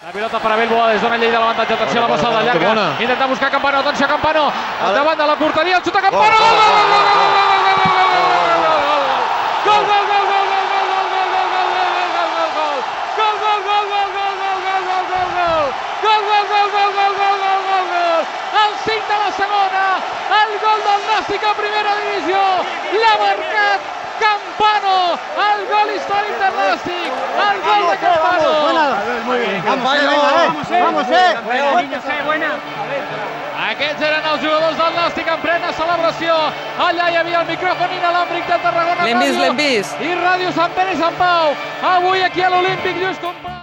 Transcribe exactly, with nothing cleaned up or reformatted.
La pilota per Abel Boades, dona Lleida l'avantatge, atenció a la passada llarga, intenta buscar Campano, atenció Campano, davant de la porteria, el xuta Campano, gol, gol, gol, gol, gol, gol, gol, el cinc de la segona, el gol del Nàstic a primera divisió, l'ha marcat Campano, el gol històric del Nàstic, el gol de Campano. Vamos, eh! Aquests eren els jugadors del Nàstic en plena celebració. Allà hi havia el micròfon inalàmbric de Tarragona Ràdio. L'hem vist, l'hem vist. I Ràdio Sant Pere i Sant Pau. Avui aquí a l'Olímpic Lluís Companys.